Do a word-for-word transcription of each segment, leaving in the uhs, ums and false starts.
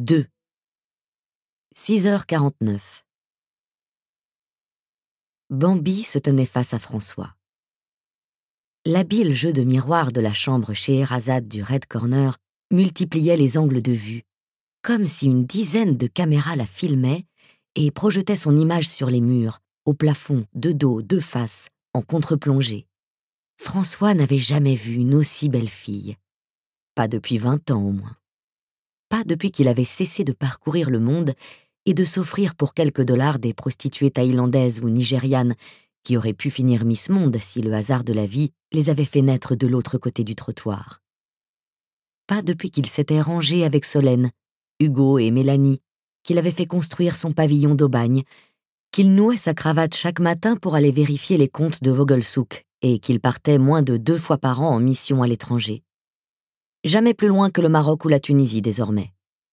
deux. six heures quarante-neuf. Bambi se tenait face à François. L'habile jeu de miroir de la chambre Scheherazade du Red Corner multipliait les angles de vue, comme si une dizaine de caméras la filmaient et projetaient son image sur les murs, au plafond, de dos, de face, en contre-plongée. François n'avait jamais vu une aussi belle fille. Pas depuis vingt ans au moins. Pas depuis qu'il avait cessé de parcourir le monde et de s'offrir pour quelques dollars des prostituées thaïlandaises ou nigérianes qui auraient pu finir Miss Monde si le hasard de la vie les avait fait naître de l'autre côté du trottoir. Pas depuis qu'il s'était rangé avec Solène, Hugo et Mélanie, qu'il avait fait construire son pavillon d'Aubagne, qu'il nouait sa cravate chaque matin pour aller vérifier les comptes de Vogelsouk et qu'il partait moins de deux fois par an en mission à l'étranger. Jamais plus loin que le Maroc ou la Tunisie désormais.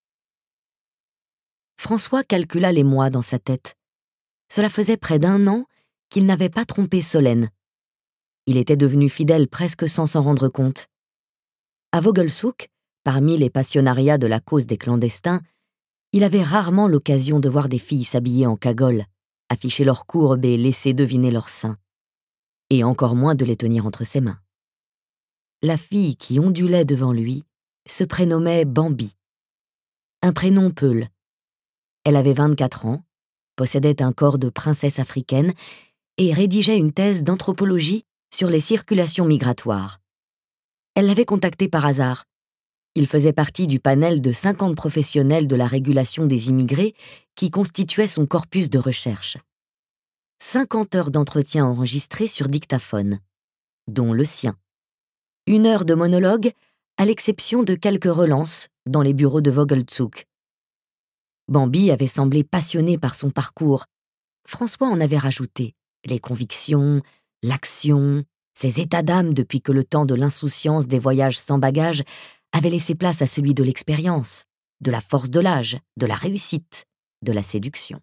François calcula les mois dans sa tête. Cela faisait près d'un an qu'il n'avait pas trompé Solène. Il était devenu fidèle presque sans s'en rendre compte. À Vogelsouk, parmi les passionnariats de la cause des clandestins, il avait rarement l'occasion de voir des filles s'habiller en cagole, afficher leurs courbes et laisser deviner leurs seins, et encore moins de les tenir entre ses mains. La fille qui ondulait devant lui se prénommait Bambi. Un prénom peul. Elle avait vingt-quatre ans, possédait un corps de princesse africaine et rédigeait une thèse d'anthropologie sur les circulations migratoires. Elle l'avait contacté par hasard. Il faisait partie du panel de cinquante professionnels de la régulation des immigrés qui constituait son corpus de recherche. cinquante heures d'entretien enregistrés sur dictaphone, dont le sien. Une heure de monologue, à l'exception de quelques relances dans les bureaux de Vogelsouk. Bambi avait semblé passionné par son parcours. François en avait rajouté les convictions, l'action, ses états d'âme depuis que le temps de l'insouciance des voyages sans bagages avait laissé place à celui de l'expérience, de la force de l'âge, de la réussite, de la séduction.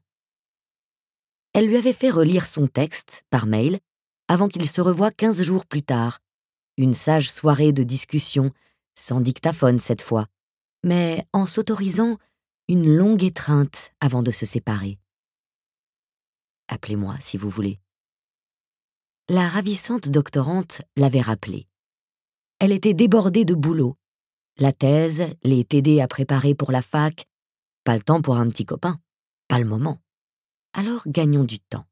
Elle lui avait fait relire son texte, par mail, avant qu'il se revoie quinze jours plus tard. Une sage soirée de discussion, sans dictaphone cette fois, mais en s'autorisant une longue étreinte avant de se séparer. Appelez-moi si vous voulez. La ravissante doctorante l'avait rappelé. Elle était débordée de boulot. La thèse, les T D à préparer pour la fac, pas le temps pour un petit copain, pas le moment. Alors gagnons du temps.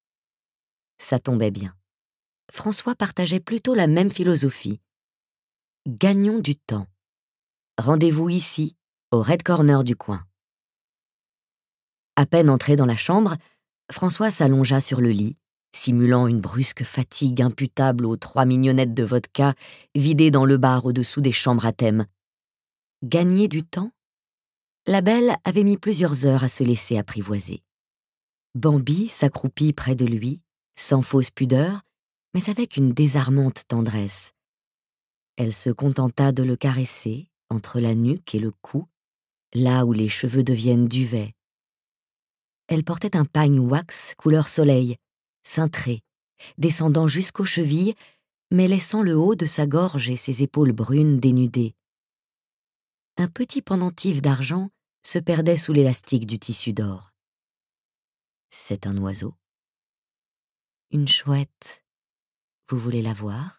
Ça tombait bien. François partageait plutôt la même philosophie. Gagnons du temps. Rendez-vous ici, au Red Corner du coin. À peine entré dans la chambre, François s'allongea sur le lit, simulant une brusque fatigue imputable aux trois mignonnettes de vodka vidées dans le bar au-dessous des chambres à thème. Gagner du temps? La belle avait mis plusieurs heures à se laisser apprivoiser. Bambi s'accroupit près de lui, sans fausse pudeur, mais avec une désarmante tendresse. Elle se contenta de le caresser entre la nuque et le cou, là où les cheveux deviennent duvet. Elle portait un pagne wax couleur soleil, cintré, descendant jusqu'aux chevilles, mais laissant le haut de sa gorge et ses épaules brunes dénudées. Un petit pendentif d'argent se perdait sous l'élastique du tissu d'or. C'est un oiseau. Une chouette. Vous voulez la voir?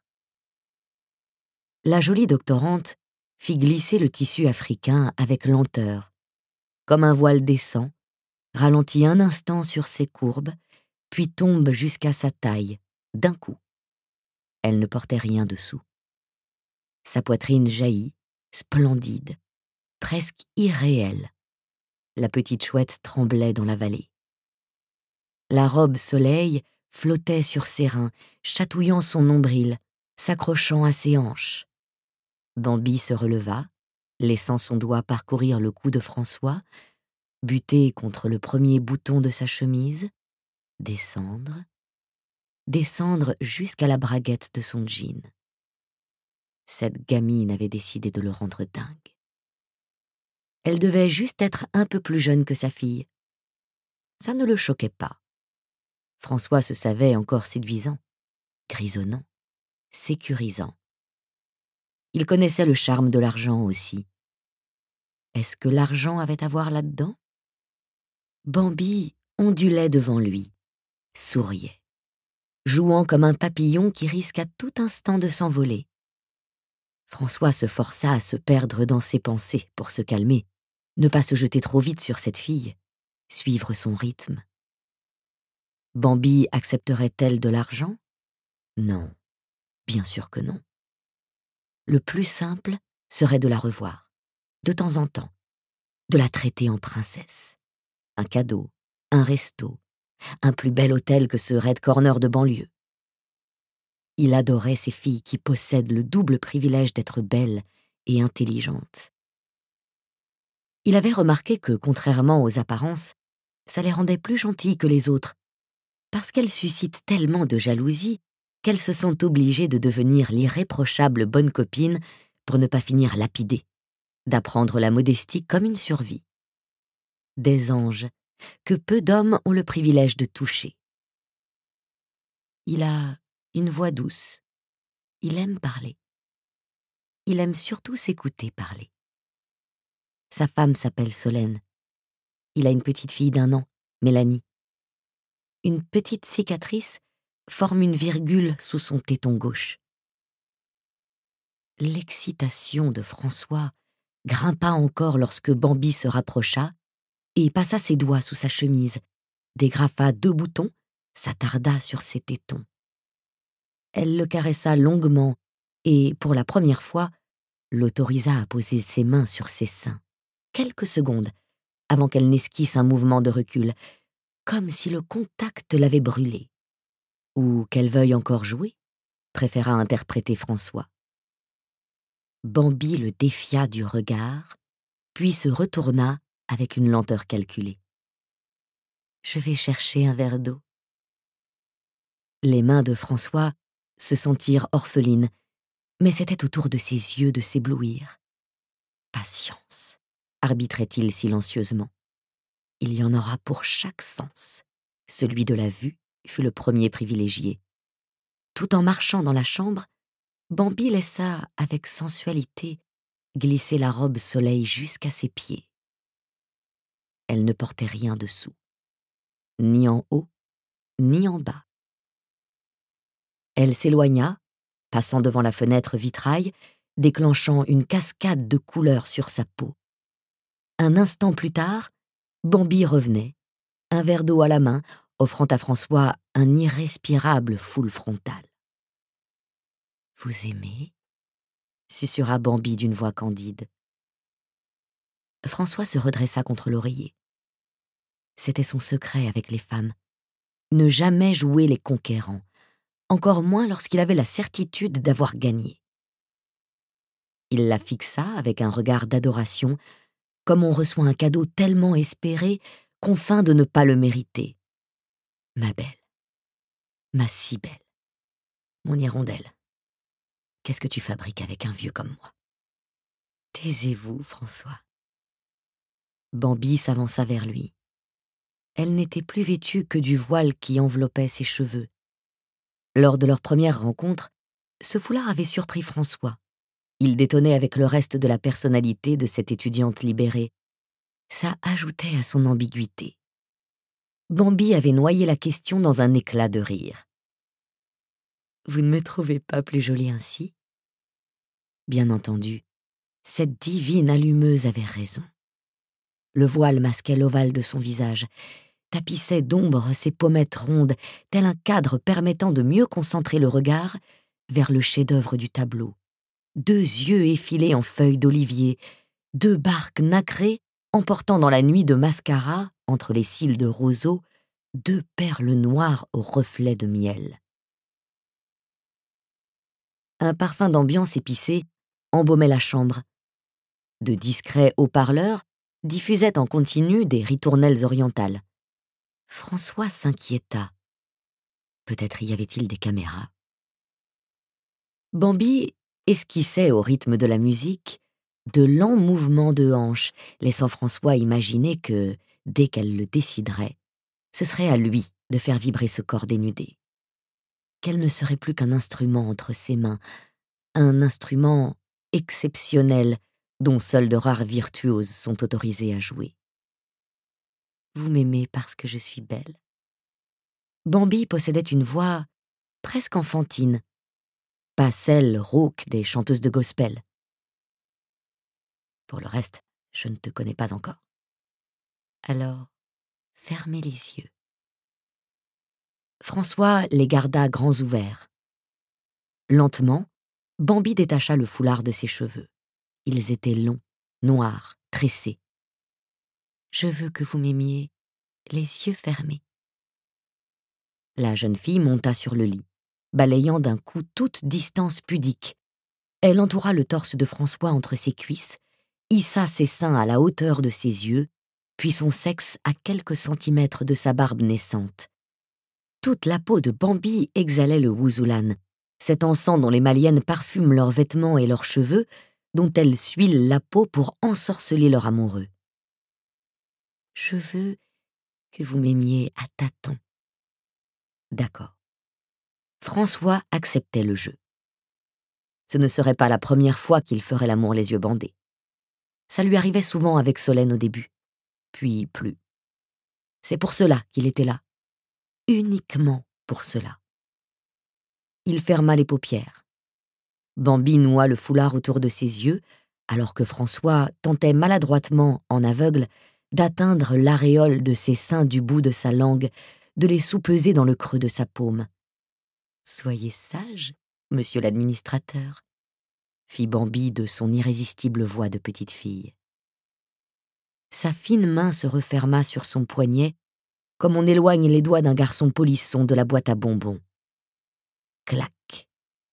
La jolie doctorante fit glisser le tissu africain avec lenteur, comme un voile descend, ralentit un instant sur ses courbes, puis tombe jusqu'à sa taille, d'un coup. Elle ne portait rien dessous. Sa poitrine jaillit, splendide, presque irréelle. La petite chouette tremblait dans la vallée. La robe soleil flottait sur ses reins, chatouillant son nombril, s'accrochant à ses hanches. Bambi se releva, laissant son doigt parcourir le cou de François, buter contre le premier bouton de sa chemise, descendre, descendre jusqu'à la braguette de son jean. Cette gamine avait décidé de le rendre dingue. Elle devait juste être un peu plus jeune que sa fille. Ça ne le choquait pas. François se savait encore séduisant, grisonnant, sécurisant. Il connaissait le charme de l'argent aussi. Est-ce que l'argent avait à voir là-dedans? Bambi ondulait devant lui, souriait, jouant comme un papillon qui risque à tout instant de s'envoler. François se força à se perdre dans ses pensées pour se calmer, ne pas se jeter trop vite sur cette fille, suivre son rythme. Bambi accepterait-elle de l'argent? Non, bien sûr que non. Le plus simple serait de la revoir, de temps en temps, de la traiter en princesse. Un cadeau, un resto, un plus bel hôtel que ce Red Corner de banlieue. Il adorait ces filles qui possèdent le double privilège d'être belles et intelligentes. Il avait remarqué que, contrairement aux apparences, ça les rendait plus gentilles que les autres, parce qu'elles suscitent tellement de jalousie qu'elles se sont obligées de devenir l'irréprochable bonne copine pour ne pas finir lapidées, d'apprendre la modestie comme une survie. Des anges que peu d'hommes ont le privilège de toucher. Il a une voix douce. Il aime parler. Il aime surtout s'écouter parler. Sa femme s'appelle Solène. Il a une petite fille d'un an, Mélanie. Une petite cicatrice forme une virgule sous son téton gauche. L'excitation de François grimpa encore lorsque Bambi se rapprocha et passa ses doigts sous sa chemise, dégrafa deux boutons, s'attarda sur ses tétons. Elle le caressa longuement et, pour la première fois, l'autorisa à poser ses mains sur ses seins, quelques secondes avant qu'elle n'esquisse un mouvement de recul, comme si le contact l'avait brûlée. Ou qu'elle veuille encore jouer, préféra interpréter François. Bambi le défia du regard, puis se retourna avec une lenteur calculée. « Je vais chercher un verre d'eau. » Les mains de François se sentirent orphelines, mais c'était au tour de ses yeux de s'éblouir. « Patience, » arbitrait-il silencieusement. « Il y en aura pour chaque sens. » Celui de la vue fut le premier privilégié. Tout en marchant dans la chambre, Bambi laissa, avec sensualité, glisser la robe soleil jusqu'à ses pieds. Elle ne portait rien dessous, ni en haut, ni en bas. Elle s'éloigna, passant devant la fenêtre vitrail, déclenchant une cascade de couleurs sur sa peau. Un instant plus tard, Bambi revenait, un verre d'eau à la main, offrant à François un irrespirable foule frontale. « Vous aimez ?» susurra Bambi d'une voix candide. François se redressa contre l'oreiller. C'était son secret avec les femmes. Ne jamais jouer les conquérants, encore moins lorsqu'il avait la certitude d'avoir gagné. Il la fixa avec un regard d'adoration, comme on reçoit un cadeau tellement espéré qu'on feint de ne pas le mériter. « Ma belle, ma si belle, mon hirondelle, qu'est-ce que tu fabriques avec un vieux comme moi? Taisez-vous, François. » Bambi s'avança vers lui. Elle n'était plus vêtue que du voile qui enveloppait ses cheveux. Lors de leur première rencontre, ce foulard avait surpris François. Il détonnait avec le reste de la personnalité de cette étudiante libérée. Ça ajoutait à son ambiguïté. Bambi avait noyé la question dans un éclat de rire. « Vous ne me trouvez pas plus jolie ainsi ?» Bien entendu, cette divine allumeuse avait raison. Le voile masquait l'ovale de son visage, tapissait d'ombre ses pommettes rondes, tel un cadre permettant de mieux concentrer le regard vers le chef-d'œuvre du tableau. Deux yeux effilés en feuilles d'olivier, deux barques nacrées emportant dans la nuit de mascara, entre les cils de roseau, deux perles noires au reflet de miel. Un parfum d'ambiance épicé embaumait la chambre. De discrets haut-parleurs diffusaient en continu des ritournelles orientales. François s'inquiéta. Peut-être y avait-il des caméras. Bambi esquissait au rythme de la musique de lents mouvements de hanches, laissant François imaginer que, dès qu'elle le déciderait, ce serait à lui de faire vibrer ce corps dénudé. Qu'elle ne serait plus qu'un instrument entre ses mains, un instrument exceptionnel dont seuls de rares virtuoses sont autorisés à jouer. Vous m'aimez parce que je suis belle. Bambi possédait une voix presque enfantine, pas celle rauque des chanteuses de gospel. Pour le reste, je ne te connais pas encore. Alors, fermez les yeux. François les garda grands ouverts. Lentement, Bambi détacha le foulard de ses cheveux. Ils étaient longs, noirs, tressés. Je veux que vous m'aimiez, les yeux fermés. La jeune fille monta sur le lit, balayant d'un coup toute distance pudique. Elle entoura le torse de François entre ses cuisses, hissa ses seins à la hauteur de ses yeux, puis son sexe à quelques centimètres de sa barbe naissante. Toute la peau de Bambi exhalait le wuzulan, cet encens dont les maliennes parfument leurs vêtements et leurs cheveux, dont elles suilent la peau pour ensorceler leur amoureux. Je veux que vous m'aimiez à tâtons. D'accord. François acceptait le jeu. Ce ne serait pas la première fois qu'il ferait l'amour les yeux bandés. Ça lui arrivait souvent avec Solène au début, puis plus. C'est pour cela qu'il était là, uniquement pour cela. Il ferma les paupières. Bambi noua le foulard autour de ses yeux, alors que François tentait maladroitement, en aveugle, d'atteindre l'aréole de ses seins du bout de sa langue, de les soupeser dans le creux de sa paume. « Soyez sage, monsieur l'administrateur », fit Bambi de son irrésistible voix de petite fille. Sa fine main se referma sur son poignet, comme on éloigne les doigts d'un garçon polisson de la boîte à bonbons. Clac.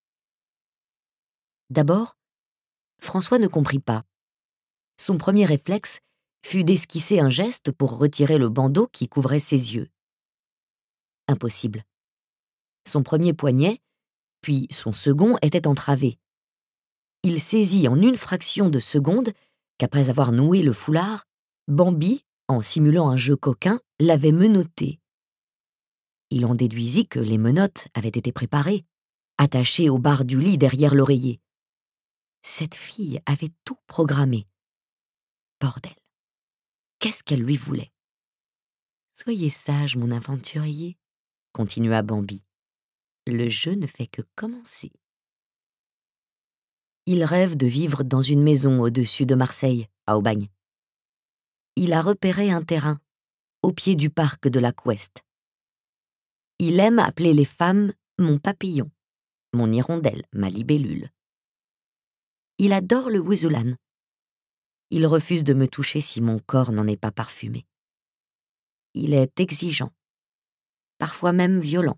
D'abord, François ne comprit pas. Son premier réflexe fut d'esquisser un geste pour retirer le bandeau qui couvrait ses yeux. Impossible. Son premier poignet, puis son second étaient entravés. Il saisit en une fraction de seconde qu'après avoir noué le foulard, Bambi, en simulant un jeu coquin, l'avait menotté. Il en déduisit que les menottes avaient été préparées, attachées aux barres du lit derrière l'oreiller. Cette fille avait tout programmé. Bordel. Qu'est-ce qu'elle lui voulait? « Soyez sage, mon aventurier, » continua Bambi. « Le jeu ne fait que commencer. » Il rêve de vivre dans une maison au-dessus de Marseille, à Aubagne. Il a repéré un terrain, au pied du parc de la Coueste. Il aime appeler les femmes « mon papillon », mon hirondelle, ma libellule. Il adore le wuzulan. Il refuse de me toucher si mon corps n'en est pas parfumé. Il est exigeant, parfois même violent.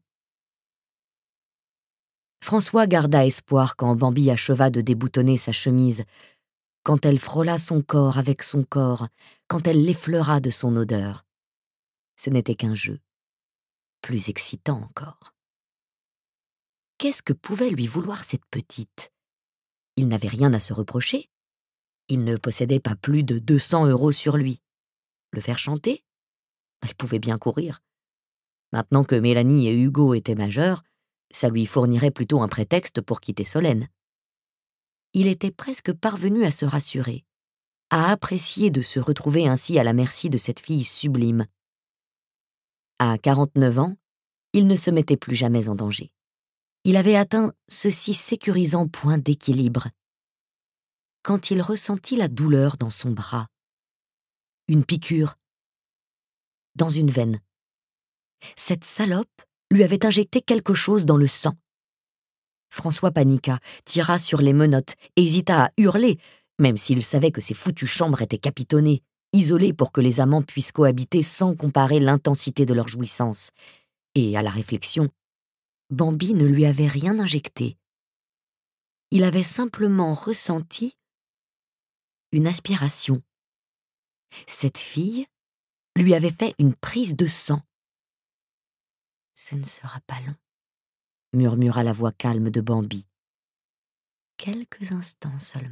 François garda espoir quand Bambi acheva de déboutonner sa chemise, quand elle frôla son corps avec son corps, quand elle l'effleura de son odeur. Ce n'était qu'un jeu, plus excitant encore. Qu'est-ce que pouvait lui vouloir cette petite? Il n'avait rien à se reprocher. Il ne possédait pas plus de deux cents euros sur lui. Le faire chanter? Elle pouvait bien courir. Maintenant que Mélanie et Hugo étaient majeurs, ça lui fournirait plutôt un prétexte pour quitter Solène. Il était presque parvenu à se rassurer, à apprécier de se retrouver ainsi à la merci de cette fille sublime. À quarante-neuf ans, il ne se mettait plus jamais en danger. Il avait atteint ce si sécurisant point d'équilibre. Quand il ressentit la douleur dans son bras, une piqûre, dans une veine, cette salope lui avait injecté quelque chose dans le sang. François paniqua, tira sur les menottes, hésita à hurler, même s'il savait que ces foutues chambres étaient capitonnées, isolées pour que les amants puissent cohabiter sans comparer l'intensité de leur jouissance. Et à la réflexion, Bambi ne lui avait rien injecté. Il avait simplement ressenti une aspiration. Cette fille lui avait fait une prise de sang. « Ce ne sera pas long, » murmura la voix calme de Bambi. « Quelques instants seulement. »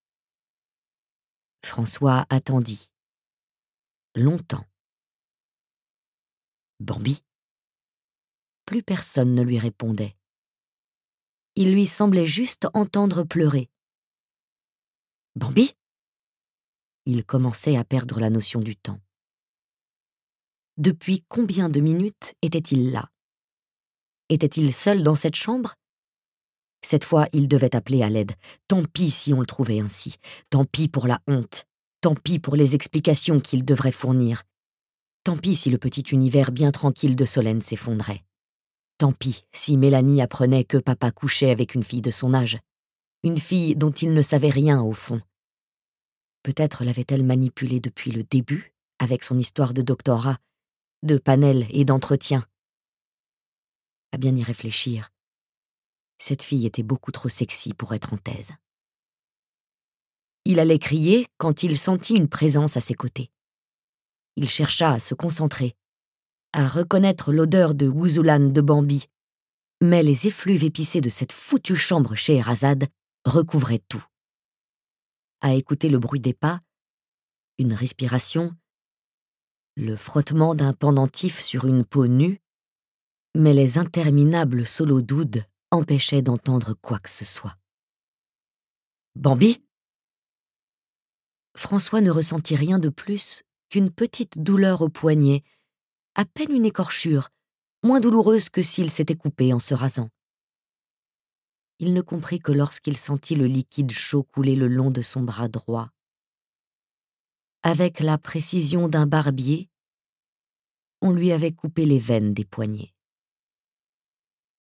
François attendit. Longtemps. Bambi? Plus personne ne lui répondait. Il lui semblait juste entendre pleurer. « Bambi » Il commençait à perdre la notion du temps. Depuis combien de minutes était-il là? Était-il seul dans cette chambre? Cette fois, il devait appeler à l'aide. Tant pis si on le trouvait ainsi. Tant pis pour la honte. Tant pis pour les explications qu'il devrait fournir. Tant pis si le petit univers bien tranquille de Solène s'effondrait. Tant pis si Mélanie apprenait que papa couchait avec une fille de son âge. Une fille dont il ne savait rien au fond. Peut-être l'avait-elle manipulé depuis le début, avec son histoire de doctorat, de panel et d'entretien. À bien y réfléchir, cette fille était beaucoup trop sexy pour être en thèse. Il allait crier quand il sentit une présence à ses côtés. Il chercha à se concentrer, à reconnaître l'odeur de Wouzoulan de Bambi, mais les effluves épicés de cette foutue chambre Scheherazade recouvraient tout. À écouter le bruit des pas, une respiration, le frottement d'un pendentif sur une peau nue, mais les interminables solos d'oud empêchaient d'entendre quoi que ce soit. Bambi? François ne ressentit rien de plus qu'une petite douleur au poignet, à peine une écorchure, moins douloureuse que s'il s'était coupé en se rasant. Il ne comprit que lorsqu'il sentit le liquide chaud couler le long de son bras droit. Avec la précision d'un barbier, on lui avait coupé les veines des poignets.